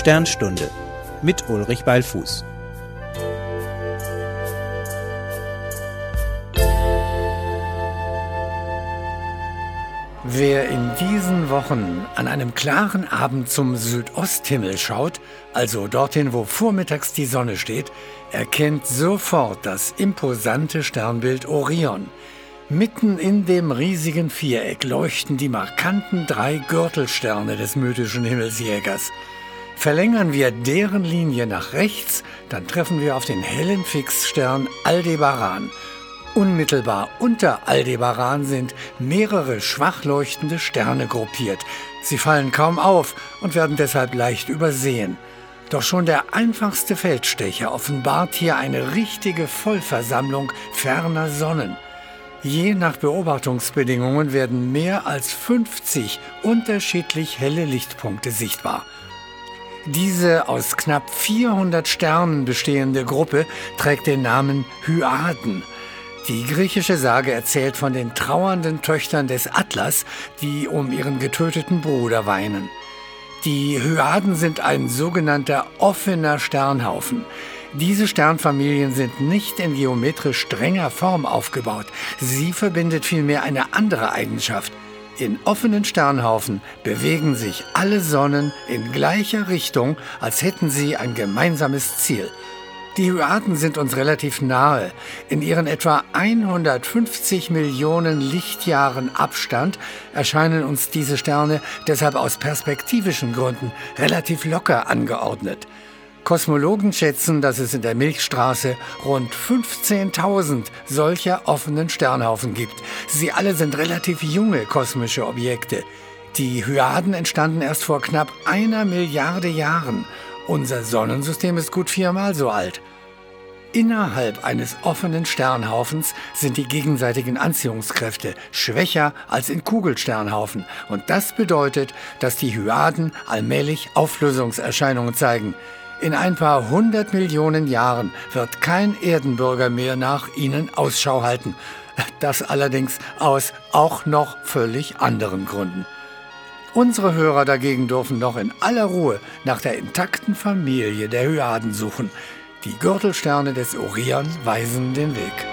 Sternstunde mit Ulrich Ballfuß. Wer in diesen Wochen an einem klaren Abend zum Südosthimmel schaut, also dorthin, wo vormittags die Sonne steht, erkennt sofort das imposante Sternbild Orion. Mitten in dem riesigen Viereck leuchten die markanten 3 Gürtelsterne des mythischen Himmelsjägers. Verlängern wir deren Linie nach rechts, dann treffen wir auf den hellen Fixstern Aldebaran. Unmittelbar unter Aldebaran sind mehrere schwach leuchtende Sterne gruppiert. Sie fallen kaum auf und werden deshalb leicht übersehen. Doch schon der einfachste Feldstecher offenbart hier eine richtige Vollversammlung ferner Sonnen. Je nach Beobachtungsbedingungen werden mehr als 50 unterschiedlich helle Lichtpunkte sichtbar. Diese aus knapp 400 Sternen bestehende Gruppe trägt den Namen Hyaden. Die griechische Sage erzählt von den trauernden Töchtern des Atlas, die um ihren getöteten Bruder weinen. Die Hyaden sind ein sogenannter offener Sternhaufen. Diese Sternfamilien sind nicht in geometrisch strenger Form aufgebaut. Sie verbindet vielmehr eine andere Eigenschaft. In offenen Sternhaufen bewegen sich alle Sonnen in gleicher Richtung, als hätten sie ein gemeinsames Ziel. Die Hyaden sind uns relativ nahe. In ihren etwa 150 Millionen Lichtjahren Abstand erscheinen uns diese Sterne deshalb aus perspektivischen Gründen relativ locker angeordnet. Kosmologen schätzen, dass es in der Milchstraße rund 15.000 solcher offenen Sternhaufen gibt. Sie alle sind relativ junge kosmische Objekte. Die Hyaden entstanden erst vor knapp 1 Milliarde Jahren. Unser Sonnensystem ist gut 4-mal so alt. Innerhalb eines offenen Sternhaufens sind die gegenseitigen Anziehungskräfte schwächer als in Kugelsternhaufen. Und das bedeutet, dass die Hyaden allmählich Auflösungserscheinungen zeigen. In ein paar 100 Millionen Jahren wird kein Erdenbürger mehr nach ihnen Ausschau halten. Das allerdings aus auch noch völlig anderen Gründen. Unsere Hörer dagegen dürfen noch in aller Ruhe nach der intakten Familie der Hyaden suchen. Die Gürtelsterne des Orion weisen den Weg.